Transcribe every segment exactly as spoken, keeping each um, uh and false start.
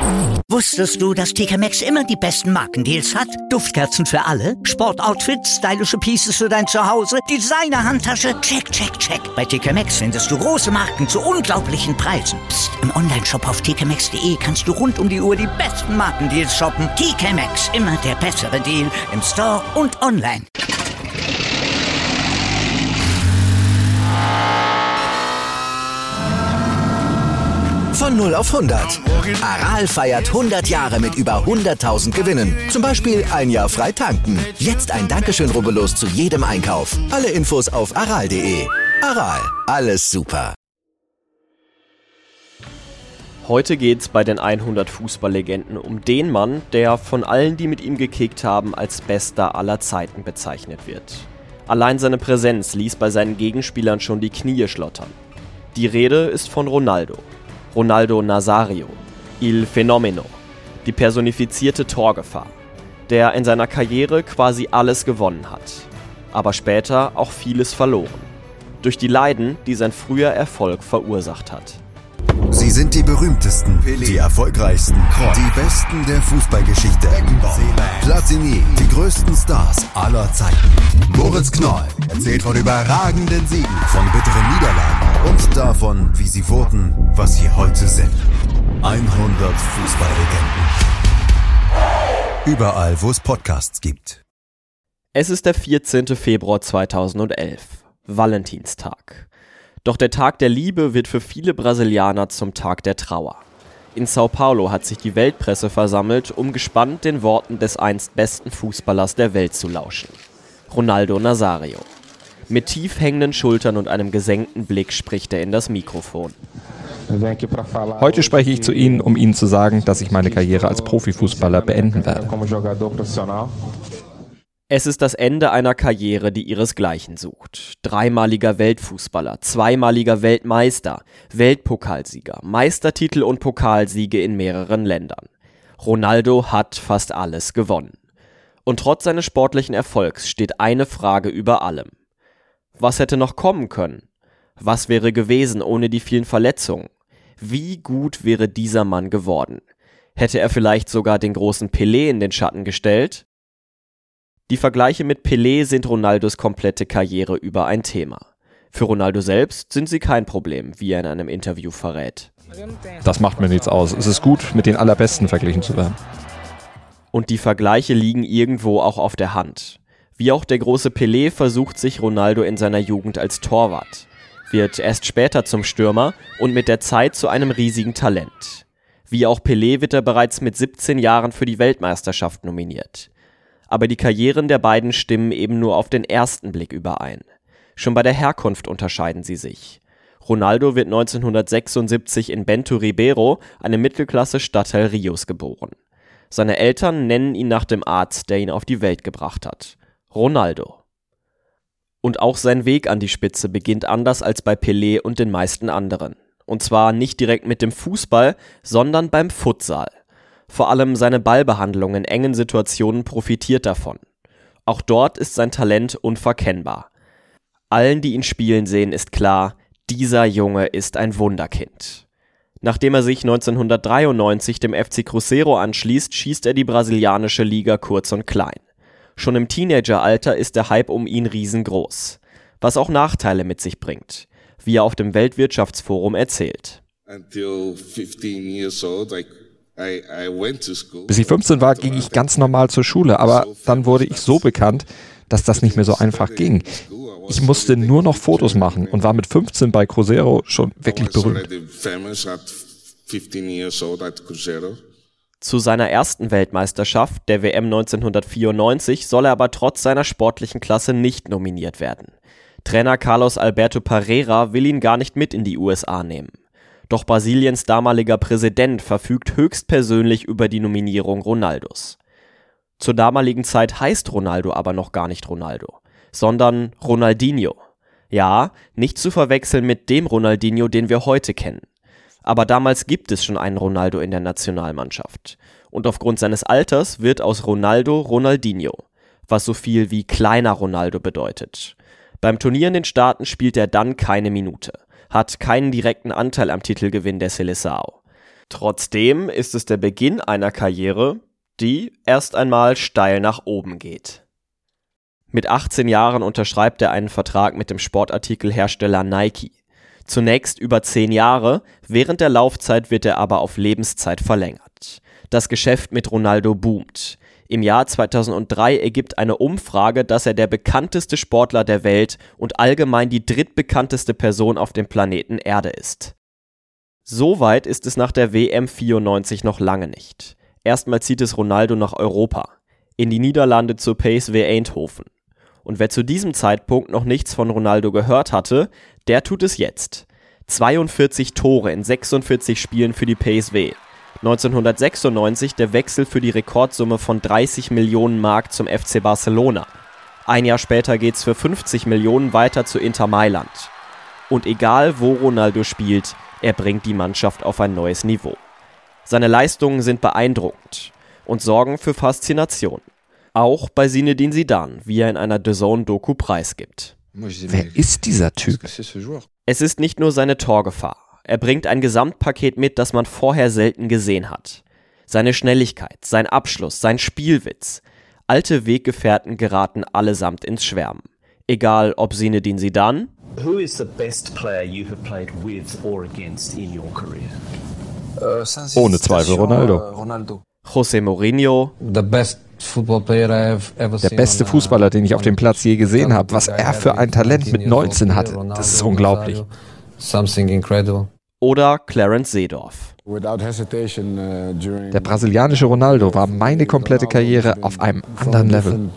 Wusstest du, dass T K Maxx immer die besten Markendeals hat? Duftkerzen für alle, Sportoutfits, stylische Pieces für dein Zuhause, Designer-Handtasche, check, check, check. Bei T K Maxx findest du große Marken zu unglaublichen Preisen. Psst. Im Onlineshop auf t k maxx punkt d e kannst du rund um die Uhr die besten Markendeals shoppen. T K Maxx, immer der bessere Deal im Store und online. Von null auf hundert. Aral feiert hundert Jahre mit über hunderttausend Gewinnen. Zum Beispiel ein Jahr frei tanken. Jetzt ein Dankeschön, rubbellos zu jedem Einkauf. Alle Infos auf aral punkt de. Aral, alles super. Heute geht's bei den hundert Fußballlegenden um den Mann, der von allen, die mit ihm gekickt haben, als bester aller Zeiten bezeichnet wird. Allein seine Präsenz ließ bei seinen Gegenspielern schon die Knie schlottern. Die Rede ist von Ronaldo. Ronaldo Nazario, Il Fenomeno, die personifizierte Torgefahr, der in seiner Karriere quasi alles gewonnen hat, aber später auch vieles verloren, durch die Leiden, die sein früher Erfolg verursacht hat. Sie sind die berühmtesten, die erfolgreichsten, die Besten der Fußballgeschichte. Platini, die größten Stars aller Zeiten. Moritz Knoll erzählt von überragenden Siegen, von bitteren Niederlagen und davon, wie sie wurden, was sie heute sind. hundert Fußballlegenden. Überall, wo es Podcasts gibt. Es ist der vierzehnte Februar zweitausendelf, Valentinstag. Doch der Tag der Liebe wird für viele Brasilianer zum Tag der Trauer. In Sao Paulo hat sich die Weltpresse versammelt, um gespannt den Worten des einst besten Fußballers der Welt zu lauschen. Ronaldo Nazario. Mit tief hängenden Schultern und einem gesenkten Blick spricht er in das Mikrofon. Heute spreche ich zu Ihnen, um Ihnen zu sagen, dass ich meine Karriere als Profifußballer beenden werde. Es ist das Ende einer Karriere, die ihresgleichen sucht. Dreimaliger Weltfußballer, zweimaliger Weltmeister, Weltpokalsieger, Meistertitel und Pokalsiege in mehreren Ländern. Ronaldo hat fast alles gewonnen. Und trotz seines sportlichen Erfolgs steht eine Frage über allem. Was hätte noch kommen können? Was wäre gewesen ohne die vielen Verletzungen? Wie gut wäre dieser Mann geworden? Hätte er vielleicht sogar den großen Pelé in den Schatten gestellt? Die Vergleiche mit Pelé sind Ronaldos komplette Karriere über ein Thema. Für Ronaldo selbst sind sie kein Problem, wie er in einem Interview verrät. Das macht mir nichts aus. Es ist gut, mit den Allerbesten verglichen zu werden. Und die Vergleiche liegen irgendwo auch auf der Hand. Wie auch der große Pelé versucht sich Ronaldo in seiner Jugend als Torwart, wird erst später zum Stürmer und mit der Zeit zu einem riesigen Talent. Wie auch Pelé wird er bereits mit siebzehn Jahren für die Weltmeisterschaft nominiert. Aber die Karrieren der beiden stimmen eben nur auf den ersten Blick überein. Schon bei der Herkunft unterscheiden sie sich. Ronaldo wird neunzehnhundertsechsundsiebzig in Bento Ribeiro, einem Mittelklasse-Stadtteil Rios, geboren. Seine Eltern nennen ihn nach dem Arzt, der ihn auf die Welt gebracht hat: Ronaldo. Und auch sein Weg an die Spitze beginnt anders als bei Pelé und den meisten anderen. Und zwar nicht direkt mit dem Fußball, sondern beim Futsal. Vor allem seine Ballbehandlung in engen Situationen profitiert davon. Auch dort ist sein Talent unverkennbar. Allen, die ihn spielen sehen, ist klar, dieser Junge ist ein Wunderkind. Nachdem er sich neunzehnhundertdreiundneunzig dem F C Cruzeiro anschließt, schießt er die brasilianische Liga kurz und klein. Schon im Teenageralter ist der Hype um ihn riesengroß, was auch Nachteile mit sich bringt, wie er auf dem Weltwirtschaftsforum erzählt. Until fifteen years old, I Bis ich fünfzehn war, ging ich ganz normal zur Schule, aber dann wurde ich so bekannt, dass das nicht mehr so einfach ging. Ich musste nur noch Fotos machen und war mit fünfzehn bei Cruzeiro schon wirklich berühmt. Zu seiner ersten Weltmeisterschaft, der W M neunzehnhundertvierundneunzig, soll er aber trotz seiner sportlichen Klasse nicht nominiert werden. Trainer Carlos Alberto Parreira will ihn gar nicht mit in die U S A nehmen. Doch Brasiliens damaliger Präsident verfügt höchstpersönlich über die Nominierung Ronaldos. Zur damaligen Zeit heißt Ronaldo aber noch gar nicht Ronaldo, sondern Ronaldinho. Ja, nicht zu verwechseln mit dem Ronaldinho, den wir heute kennen. Aber damals gibt es schon einen Ronaldo in der Nationalmannschaft. Und aufgrund seines Alters wird aus Ronaldo Ronaldinho, was so viel wie kleiner Ronaldo bedeutet. Beim Turnier in den Staaten spielt er dann keine Minute, hat keinen direkten Anteil am Titelgewinn der Seleção. Trotzdem ist es der Beginn einer Karriere, die erst einmal steil nach oben geht. Mit achtzehn Jahren unterschreibt er einen Vertrag mit dem Sportartikelhersteller Nike. Zunächst über zehn Jahre, während der Laufzeit wird er aber auf Lebenszeit verlängert. Das Geschäft mit Ronaldo boomt. Im Jahr zweitausenddrei ergibt eine Umfrage, dass er der bekannteste Sportler der Welt und allgemein die drittbekannteste Person auf dem Planeten Erde ist. So weit ist es nach der W M vierundneunzig noch lange nicht. Erstmal zieht es Ronaldo nach Europa, in die Niederlande zur P S V Eindhoven. Und wer zu diesem Zeitpunkt noch nichts von Ronaldo gehört hatte, der tut es jetzt. zweiundvierzig Tore in sechsundvierzig Spielen für die P S V. neunzehnhundertsechsundneunzig der Wechsel für die Rekordsumme von dreißig Millionen Mark zum F C Barcelona. Ein Jahr später geht's für fünfzig Millionen weiter zu Inter Mailand. Und egal wo Ronaldo spielt, er bringt die Mannschaft auf ein neues Niveau. Seine Leistungen sind beeindruckend und sorgen für Faszination. Auch bei Zinedine Zidane, wie er in einer D A Z N-Doku preisgibt. Wer ist dieser Typ? Es ist nicht nur seine Torgefahr. Er bringt ein Gesamtpaket mit, das man vorher selten gesehen hat. Seine Schnelligkeit, sein Abschluss, sein Spielwitz. Alte Weggefährten geraten allesamt ins Schwärmen. Egal ob Zinedine Zidane, Who is the best player you have played with or against in your career? Ohne Zweifel Ronaldo. José Mourinho, The best football player I've ever Der seen beste on, uh, Fußballer, den ich auf dem Platz je gesehen on habe. Was the er guy für ein Talent mit nineteen years old neunzehn player, hatte, Ronaldo, das ist unglaublich. Rosario. Something incredible. oder Clarence Seedorf. Der brasilianische Ronaldo war meine komplette Karriere auf einem anderen Level.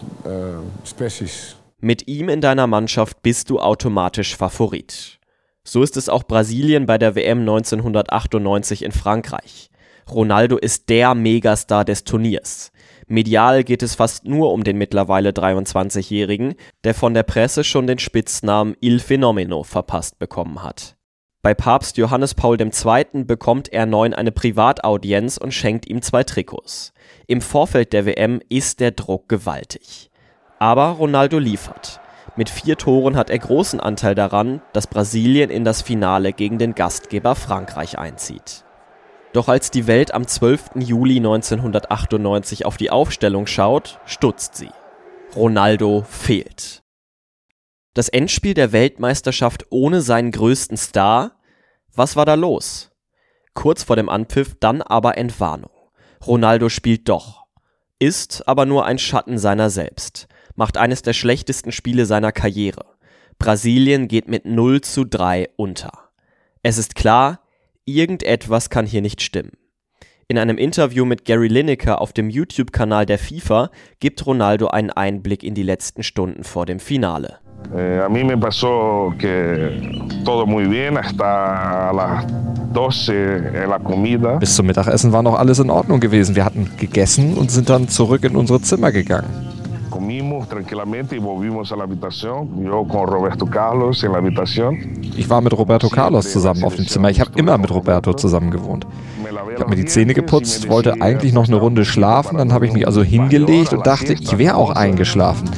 Mit ihm in deiner Mannschaft bist du automatisch Favorit. So ist es auch Brasilien bei der W M neunzehnhundertachtundneunzig in Frankreich. Ronaldo ist der Megastar des Turniers. Medial geht es fast nur um den mittlerweile dreiundzwanzigjährigen, der von der Presse schon den Spitznamen Il Fenomeno verpasst bekommen hat. Bei Papst Johannes Paul der Zweite bekommt R neun eine Privataudienz und schenkt ihm zwei Trikots. Im Vorfeld der W M ist der Druck gewaltig. Aber Ronaldo liefert. Mit vier Toren hat er großen Anteil daran, dass Brasilien in das Finale gegen den Gastgeber Frankreich einzieht. Doch als die Welt am zwölften Juli neunzehnhundertachtundneunzig auf die Aufstellung schaut, stutzt sie. Ronaldo fehlt. Das Endspiel der Weltmeisterschaft ohne seinen größten Star? Was war da los? Kurz vor dem Anpfiff dann aber Entwarnung. Ronaldo spielt doch. Ist aber nur ein Schatten seiner selbst. Macht eines der schlechtesten Spiele seiner Karriere. Brasilien geht mit null zu drei unter. Es ist klar, irgendetwas kann hier nicht stimmen. In einem Interview mit Gary Lineker auf dem YouTube-Kanal der FIFA gibt Ronaldo einen Einblick in die letzten Stunden vor dem Finale. Eh, a mí me pasó que todo muy bien hasta las doce en la comida. Bis zum Mittagessen war noch alles in Ordnung gewesen. Wir hatten gegessen und sind dann zurück in unsere Zimmer gegangen. Comimos tranquilamente y volvimos a la habitación. Yo con Roberto Carlos en la habitación. Ich war mit Roberto Carlos zusammen auf dem Zimmer. Ich habe immer mit Roberto zusammen gewohnt. Ich habe mir die Zähne geputzt, wollte eigentlich noch eine Runde schlafen. Dann habe ich mich also hingelegt und dachte, ich wäre auch eingeschlafen.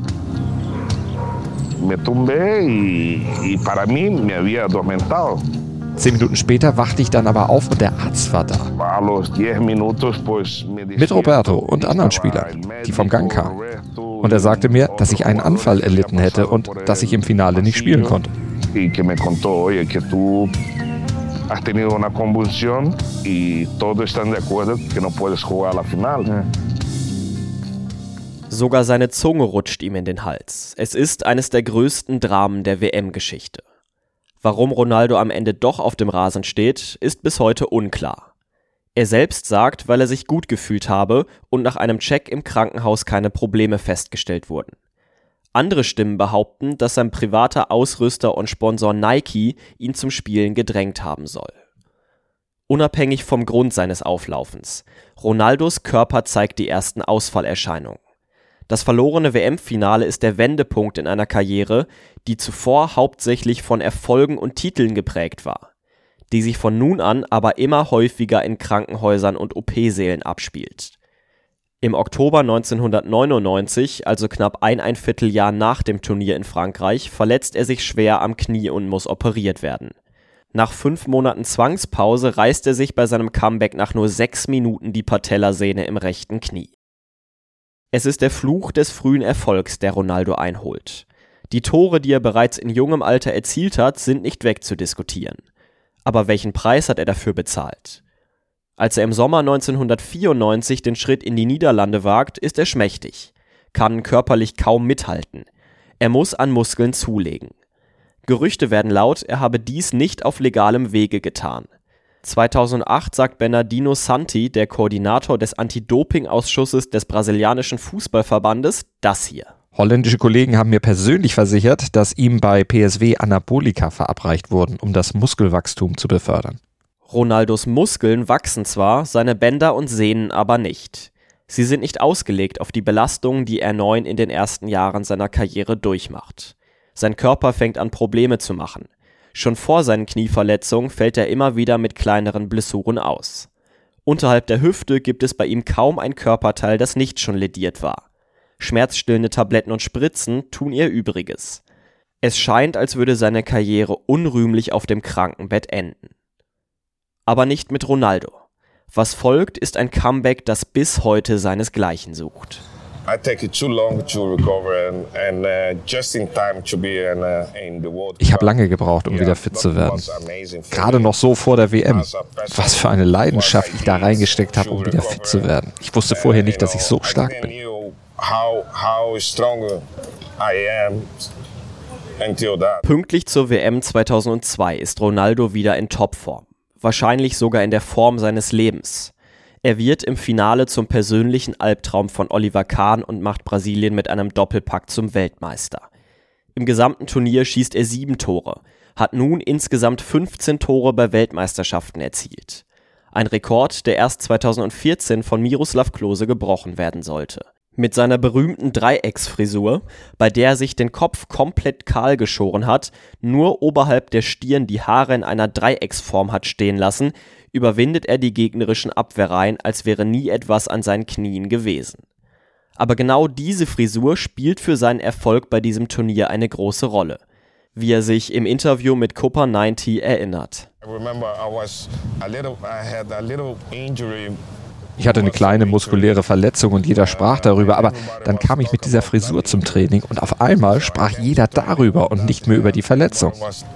Me tumbé y, y para mí me había adormentado. Zehn Minuten später wachte ich dann aber auf und der Arzt war da. A los diez minutos, pues, me Mit Roberto und anderen Spielern, die vom Gang kamen. Und er sagte mir, dass ich einen Anfall erlitten hätte und dass ich im Finale nicht spielen konnte. Y que me contó, oye, que tú has tenido una convulsión y todos están de acuerdo que no puedes jugar a la final. Sogar seine Zunge rutscht ihm in den Hals. Es ist eines der größten Dramen der W M-Geschichte. Warum Ronaldo am Ende doch auf dem Rasen steht, ist bis heute unklar. Er selbst sagt, weil er sich gut gefühlt habe und nach einem Check im Krankenhaus keine Probleme festgestellt wurden. Andere Stimmen behaupten, dass sein privater Ausrüster und Sponsor Nike ihn zum Spielen gedrängt haben soll. Unabhängig vom Grund seines Auflaufens, Ronaldos Körper zeigt die ersten Ausfallerscheinungen. Das verlorene W M-Finale ist der Wendepunkt in einer Karriere, die zuvor hauptsächlich von Erfolgen und Titeln geprägt war, die sich von nun an aber immer häufiger in Krankenhäusern und O P-Sälen abspielt. Im Oktober neunzehnhundertneunundneunzig, also knapp eineinviertel Jahr nach dem Turnier in Frankreich, verletzt er sich schwer am Knie und muss operiert werden. Nach fünf Monaten Zwangspause reißt er sich bei seinem Comeback nach nur sechs Minuten die Patellasehne im rechten Knie. Es ist der Fluch des frühen Erfolgs, der Ronaldo einholt. Die Tore, die er bereits in jungem Alter erzielt hat, sind nicht wegzudiskutieren. Aber welchen Preis hat er dafür bezahlt? Als er im Sommer neunzehnhundertvierundneunzig den Schritt in die Niederlande wagt, ist er schmächtig, kann körperlich kaum mithalten. Er muss an Muskeln zulegen. Gerüchte werden laut, er habe dies nicht auf legalem Wege getan. zweitausendacht sagt Bernardino Santi, der Koordinator des Anti-Doping-Ausschusses des brasilianischen Fußballverbandes, das hier. Holländische Kollegen haben mir persönlich versichert, dass ihm bei P S V Anabolika verabreicht wurden, um das Muskelwachstum zu befördern. Ronaldos Muskeln wachsen zwar, seine Bänder und Sehnen aber nicht. Sie sind nicht ausgelegt auf die Belastungen, die R neun in den ersten Jahren seiner Karriere durchmacht. Sein Körper fängt an, Probleme zu machen. Schon vor seinen Knieverletzungen fällt er immer wieder mit kleineren Blessuren aus. Unterhalb der Hüfte gibt es bei ihm kaum ein Körperteil, das nicht schon lediert war. Schmerzstillende Tabletten und Spritzen tun ihr Übriges. Es scheint, als würde seine Karriere unrühmlich auf dem Krankenbett enden. Aber nicht mit Ronaldo. Was folgt, ist ein Comeback, das bis heute seinesgleichen sucht. Ich habe lange gebraucht, um wieder fit zu werden. Gerade noch so vor der W M. Was für eine Leidenschaft ich da reingesteckt habe, um wieder fit zu werden. Ich wusste vorher nicht, dass ich so stark bin. Pünktlich zur W M zweitausendzwei ist Ronaldo wieder in Topform. Wahrscheinlich sogar in der Form seines Lebens. Er wird im Finale zum persönlichen Albtraum von Oliver Kahn und macht Brasilien mit einem Doppelpack zum Weltmeister. Im gesamten Turnier schießt er sieben Tore, hat nun insgesamt fünfzehn Tore bei Weltmeisterschaften erzielt. Ein Rekord, der erst zweitausendvierzehn von Miroslav Klose gebrochen werden sollte. Mit seiner berühmten Dreiecksfrisur, bei der er sich den Kopf komplett kahl geschoren hat, nur oberhalb der Stirn die Haare in einer Dreiecksform hat stehen lassen, überwindet er die gegnerischen Abwehrreihen, als wäre nie etwas an seinen Knien gewesen. Aber genau diese Frisur spielt für seinen Erfolg bei diesem Turnier eine große Rolle, wie er sich im Interview mit Copa neunzig erinnert. Ich hatte eine kleine muskuläre Verletzung und jeder sprach darüber, aber dann kam ich mit dieser Frisur zum Training und auf einmal sprach jeder darüber und nicht mehr über die Verletzung.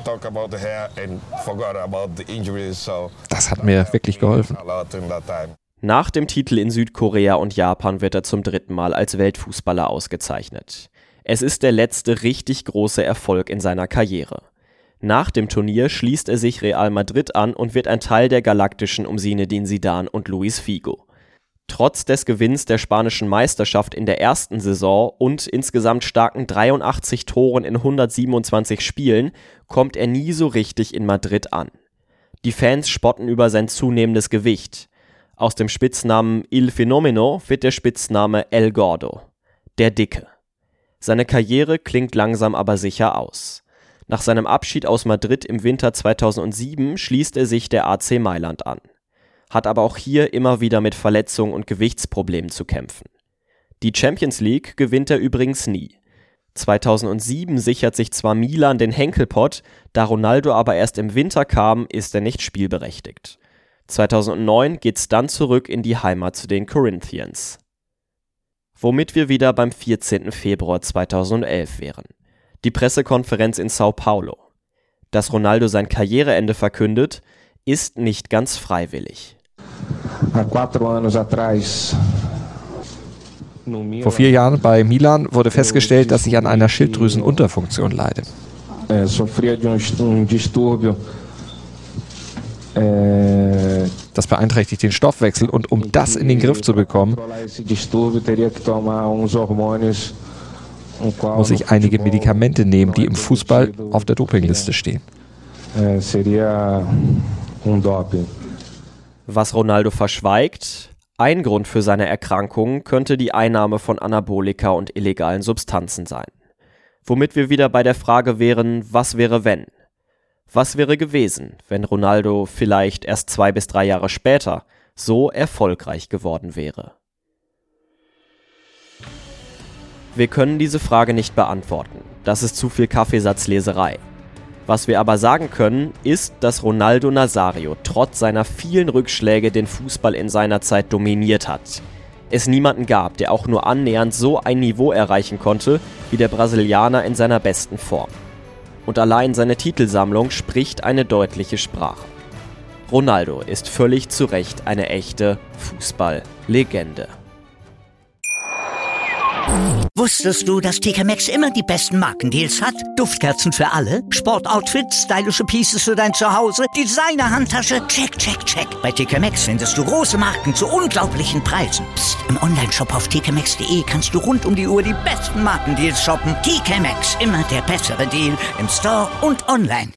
Das hat mir wirklich geholfen. Nach dem Titel in Südkorea und Japan wird er zum dritten Mal als Weltfußballer ausgezeichnet. Es ist der letzte richtig große Erfolg in seiner Karriere. Nach dem Turnier schließt er sich Real Madrid an und wird ein Teil der Galaktischen um Zinedine Zidane und Luis Figo. Trotz des Gewinns der spanischen Meisterschaft in der ersten Saison und insgesamt starken dreiundachtzig Toren in hundertsiebenundzwanzig Spielen kommt er nie so richtig in Madrid an. Die Fans spotten über sein zunehmendes Gewicht. Aus dem Spitznamen Il Fenomeno wird der Spitzname El Gordo, der Dicke. Seine Karriere klingt langsam aber sicher aus. Nach seinem Abschied aus Madrid im Winter zweitausendsieben schließt er sich der A C Mailand an. Hat aber auch hier immer wieder mit Verletzungen und Gewichtsproblemen zu kämpfen. Die Champions League gewinnt er übrigens nie. zweitausendsieben sichert sich zwar Milan den Henkelpott, da Ronaldo aber erst im Winter kam, ist er nicht spielberechtigt. zweitausendneun geht's dann zurück in die Heimat zu den Corinthians. Womit wir wieder beim vierzehnten Februar zweitausendelf wären. Die Pressekonferenz in Sao Paulo. Dass Ronaldo sein Karriereende verkündet, ist nicht ganz freiwillig. Vor vier Jahren bei Milan wurde festgestellt, dass ich an einer Schilddrüsenunterfunktion leide. Das beeinträchtigt den Stoffwechsel und um das in den Griff zu bekommen, muss ich einige Medikamente nehmen, die im Fußball auf der Dopingliste stehen. Was Ronaldo verschweigt, ein Grund für seine Erkrankung könnte die Einnahme von Anabolika und illegalen Substanzen sein. Womit wir wieder bei der Frage wären, was wäre wenn? Was wäre gewesen, wenn Ronaldo vielleicht erst zwei bis drei Jahre später so erfolgreich geworden wäre? Wir können diese Frage nicht beantworten. Das ist zu viel Kaffeesatzleserei. Was wir aber sagen können, ist, dass Ronaldo Nazário trotz seiner vielen Rückschläge den Fußball in seiner Zeit dominiert hat. Es niemanden gab, der auch nur annähernd so ein Niveau erreichen konnte, wie der Brasilianer in seiner besten Form. Und allein seine Titelsammlung spricht eine deutliche Sprache. Ronaldo ist völlig zu Recht eine echte Fußballlegende. Wusstest du, dass T K Maxx immer die besten Markendeals hat? Duftkerzen für alle, Sportoutfits, stylische Pieces für dein Zuhause, Designer-Handtasche, check, check, check. Bei T K Maxx findest du große Marken zu unglaublichen Preisen. Psst. Im Onlineshop auf t k maxx punkt de kannst du rund um die Uhr die besten Markendeals shoppen. T K Maxx, immer der bessere Deal im Store und online.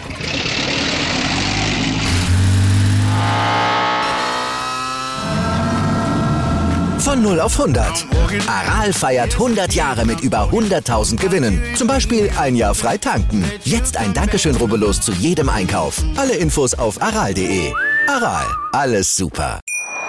Von null auf hundert. Aral feiert hundert Jahre mit über hunderttausend Gewinnen. Zum Beispiel ein Jahr frei tanken. Jetzt ein Dankeschön, rubbellos zu jedem Einkauf. Alle Infos auf aral punkt de. Aral, alles super.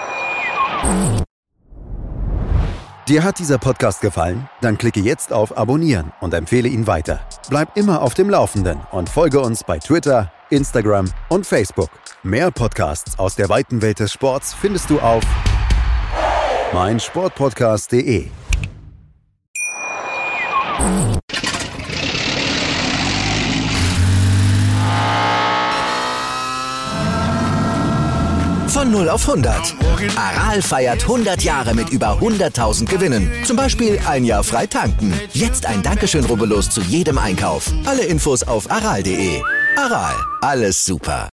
Dir hat dieser Podcast gefallen? Dann klicke jetzt auf Abonnieren und empfehle ihn weiter. Bleib immer auf dem Laufenden und folge uns bei Twitter, Instagram und Facebook. Mehr Podcasts aus der weiten Welt des Sports findest du auf mein Sportpodcast punkt de. Von null auf hundert. Aral feiert hundert Jahre mit über hunderttausend Gewinnen. Zum Beispiel ein Jahr frei tanken. Jetzt ein Dankeschön, rubbellos zu jedem Einkauf. Alle Infos auf aral punkt de. Aral, alles super.